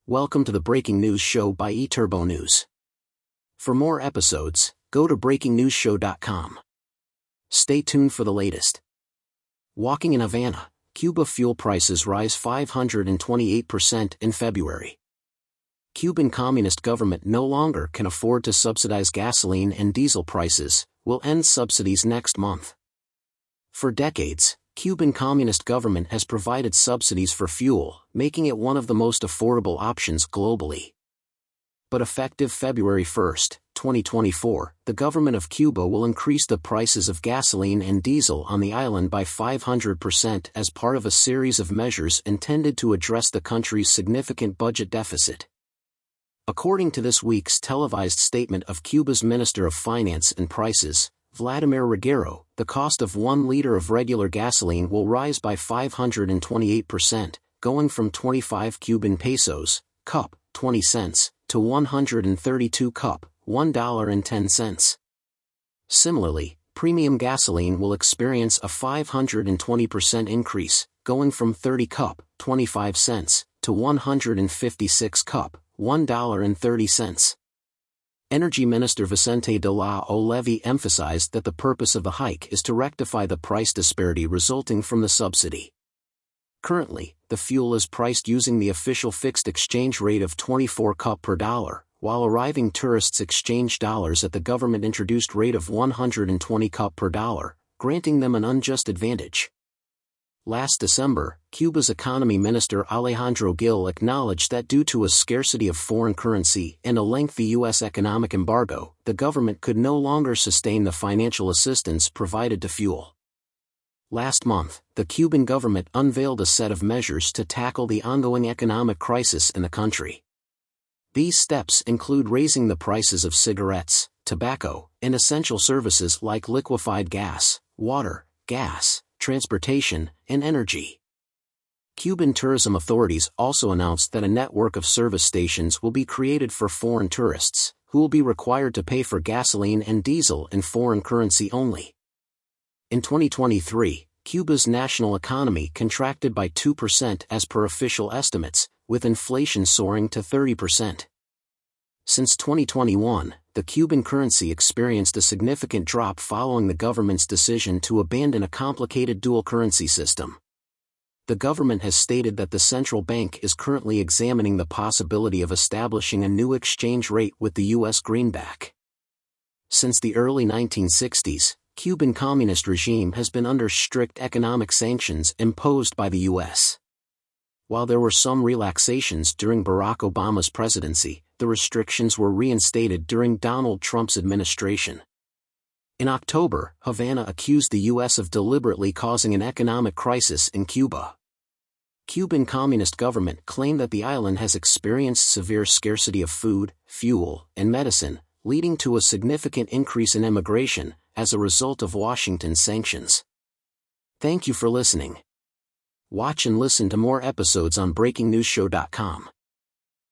Welcome to the Breaking News Show by eTurbo News. For more episodes, go to breakingnewsshow.com. Stay tuned for the latest. Walking in Havana, Cuba fuel prices rise 528% in February. Cuban Communist government no longer can afford to subsidize gasoline and diesel prices, will end subsidies next month. For decades, Cuban Communist government has provided subsidies for fuel, making it one of the most affordable options globally. But effective February 1, 2024, the government of Cuba will increase the prices of gasoline and diesel on the island by 500% as part of a series of measures intended to address the country's significant budget deficit. According to this week's televised statement of Cuba's Minister of Finance and Prices, Vladimir Reguero, the cost of 1 liter of regular gasoline will rise by 528%, going from 25 Cuban pesos, cup, 20 cents, to 132 cup, $1.10. Similarly, premium gasoline will experience a 520% increase, going from 30 cup, 25 cents, to 156 cup, $1.30. Energy Minister Vicente de la Oleve emphasized that the purpose of the hike is to rectify the price disparity resulting from the subsidy. Currently, the fuel is priced using the official fixed exchange rate of 24 cup per dollar, while arriving tourists exchange dollars at the government-introduced rate of 120 cup per dollar, granting them an unjust advantage. Last December, Cuba's Economy Minister Alejandro Gil acknowledged that due to a scarcity of foreign currency and a lengthy U.S. economic embargo, the government could no longer sustain the financial assistance provided to fuel. Last month, the Cuban government unveiled a set of measures to tackle the ongoing economic crisis in the country. These steps include raising the prices of cigarettes, tobacco, and essential services like liquefied gas, water, gas, transportation, and energy. Cuban tourism authorities also announced that a network of service stations will be created for foreign tourists, who will be required to pay for gasoline and diesel in foreign currency only. In 2023, Cuba's national economy contracted by 2% as per official estimates, with inflation soaring to 30%. Since 2021, the Cuban currency experienced a significant drop following the government's decision to abandon a complicated dual currency system. The government has stated that the central bank is currently examining the possibility of establishing a new exchange rate with the U.S. greenback. Since the early 1960s, Cuban communist regime has been under strict economic sanctions imposed by the U.S. While there were some relaxations during Barack Obama's presidency, the restrictions were reinstated during Donald Trump's administration. In October, Havana accused the U.S. of deliberately causing an economic crisis in Cuba. Cuban Communist government claimed that the island has experienced severe scarcity of food, fuel, and medicine, leading to a significant increase in immigration as a result of Washington's sanctions. Thank you for listening. Watch and listen to more episodes on breakingnewsshow.com.